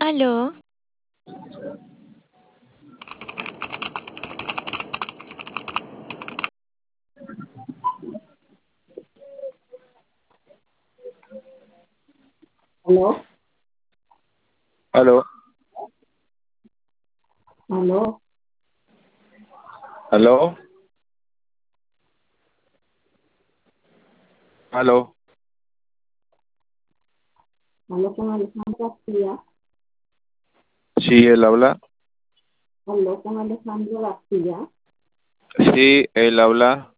Aló, ¿Aló? Aló, ¿Aló? aló, aló. ¿Aló con Alejandra García? Sí, él habla. ¿Aló con Alejandro García? Sí, él habla.